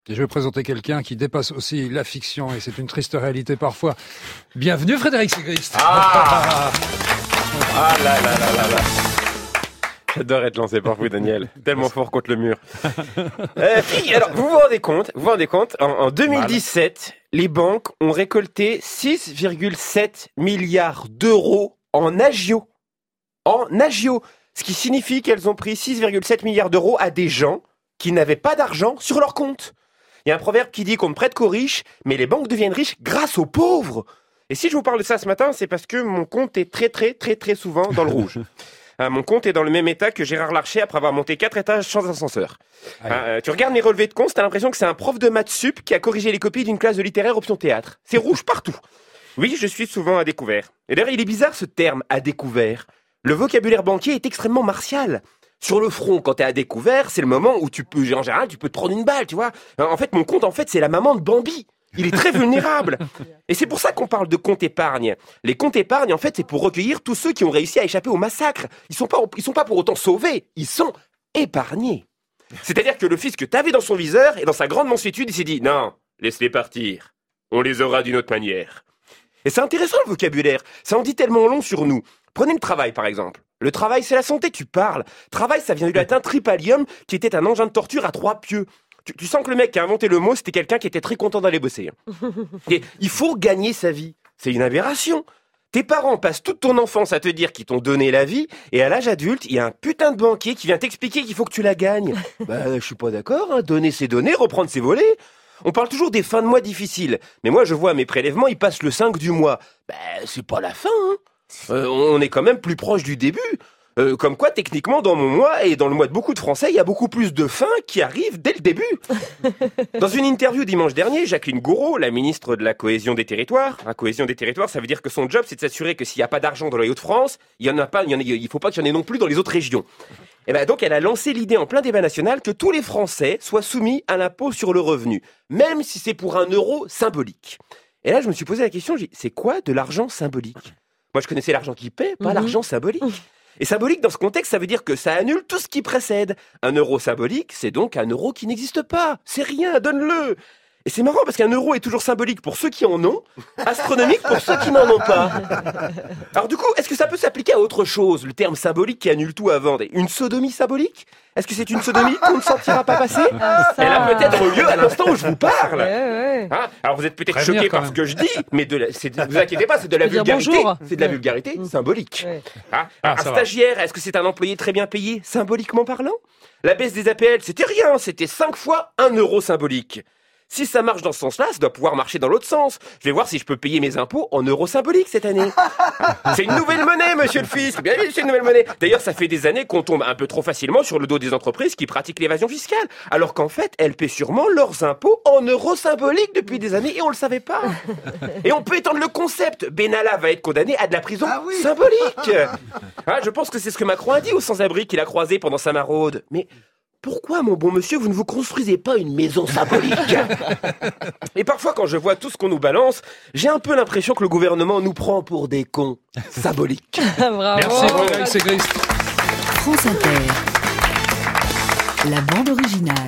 Et je vais présenter quelqu'un qui dépasse aussi la fiction, et c'est une triste réalité parfois. Bienvenue Frédéric Sigrist. Ah là là là là là. J'adore être lancé par vous, Daniel. Tellement fort contre le mur. Alors, vous vous rendez compte, en 2017, les banques ont récolté 6,7 milliards d'euros en agio. En agio. Ce qui signifie qu'elles ont pris 6,7 milliards d'euros à des gens qui n'avaient pas d'argent sur leur compte. Il y a un proverbe qui dit qu'on ne prête qu'aux riches, mais les banques deviennent riches grâce aux pauvres. Et si je vous parle de ça ce matin, c'est parce que mon compte est très souvent dans le rouge. Mon compte est dans le même état que Gérard Larcher après avoir monté 4 étages sans ascenseur. Tu regardes mes relevés de compte, t'as l'impression que c'est un prof de maths sup qui a corrigé les copies d'une classe de littéraire option théâtre. C'est rouge partout. Oui, je suis souvent à découvert. Et d'ailleurs, il est bizarre ce terme, à découvert. Le vocabulaire banquier est extrêmement martial. Sur le front, quand t'es à découvert, c'est le moment où tu peux, en général, tu peux te prendre une balle, tu vois. En fait, mon compte, c'est la maman de Bambi. Il est très vulnérable. Et c'est pour ça qu'on parle de compte épargne. Les comptes épargne, en fait, c'est pour recueillir tous ceux qui ont réussi à échapper au massacre. Ils sont pas pour autant sauvés. Ils sont épargnés. C'est-à-dire que le fils que t'avais dans son viseur et dans sa grande mansuétude, il s'est dit, non, laisse-les partir. On les aura d'une autre manière. Et c'est intéressant le vocabulaire. Ça en dit tellement long sur nous. Prenez le travail, par exemple. Le travail, c'est la santé, tu parles. Travail, ça vient du latin tripalium, qui était un engin de torture à 3 pieux. Tu sens que le mec qui a inventé le mot, c'était quelqu'un qui était très content d'aller bosser. Et il faut gagner sa vie. C'est une aberration. Tes parents passent toute ton enfance à te dire qu'ils t'ont donné la vie, et à l'âge adulte, il y a un putain de banquier qui vient t'expliquer qu'il faut que tu la gagnes. Je suis pas d'accord, hein. Donner c'est donner, reprendre c'est voler. On parle toujours des fins de mois difficiles, mais moi je vois mes prélèvements, ils passent le 5 du mois. C'est pas la fin, hein. On est quand même plus proche du début. Comme quoi, techniquement, dans mon mois et dans le mois de beaucoup de Français, il y a beaucoup plus de fins qui arrivent dès le début. Dans une interview dimanche dernier, Jacqueline Gouraud, la ministre de la Cohésion des Territoires, cohésion des territoires, ça veut dire que son job, c'est de s'assurer que s'il n'y a pas d'argent dans les Hauts-de-France, il faut pas qu'il y en ait non plus dans les autres régions. Et donc, elle a lancé l'idée en plein débat national que tous les Français soient soumis à l'impôt sur le revenu, même si c'est pour 1 euro symbolique. Et là, je me suis posé la question, c'est quoi de l'argent symbolique ? Moi, je connaissais l'argent qui paie, pas l'argent symbolique. Et symbolique, dans ce contexte, ça veut dire que ça annule tout ce qui précède. 1 euro symbolique, c'est donc 1 euro qui n'existe pas. C'est rien, donne-le. Et c'est marrant parce qu'1 euro est toujours symbolique pour ceux qui en ont, astronomique pour ceux qui n'en ont pas. Alors du coup, est-ce que ça peut s'appliquer à autre chose, le terme symbolique qui annule tout avant ? Une sodomie symbolique ? Est-ce que c'est une sodomie qu'on ne sentira pas passer ? Elle a peut-être lieu à l'instant où je vous parle. Alors vous êtes peut-être choqués par ce que je dis, mais vous inquiétez pas, c'est de la vulgarité. C'est de la vulgarité symbolique. Un stagiaire, est-ce que c'est un employé très bien payé, symboliquement parlant ? La baisse des APL, c'était rien, c'était 5 fois 1 euro symbolique. Si ça marche dans ce sens-là, ça doit pouvoir marcher dans l'autre sens. Je vais voir si je peux payer mes impôts en euros symboliques cette année. C'est une nouvelle monnaie, monsieur le fisc. Bien vu, c'est une nouvelle monnaie. D'ailleurs, ça fait des années qu'on tombe un peu trop facilement sur le dos des entreprises qui pratiquent l'évasion fiscale. Alors qu'en fait, elles paient sûrement leurs impôts en euros symboliques depuis des années et on le savait pas. Et on peut étendre le concept. Benalla va être condamné à de la prison symbolique. Je pense que c'est ce que Macron a dit aux sans-abri qu'il a croisé pendant sa maraude. Mais pourquoi, mon bon monsieur, vous ne vous construisez pas une maison symbolique ? Et parfois, quand je vois tout ce qu'on nous balance, j'ai un peu l'impression que le gouvernement nous prend pour des cons symboliques. Bravo. Merci Frédéric Sigrist. France Inter. La bande originale.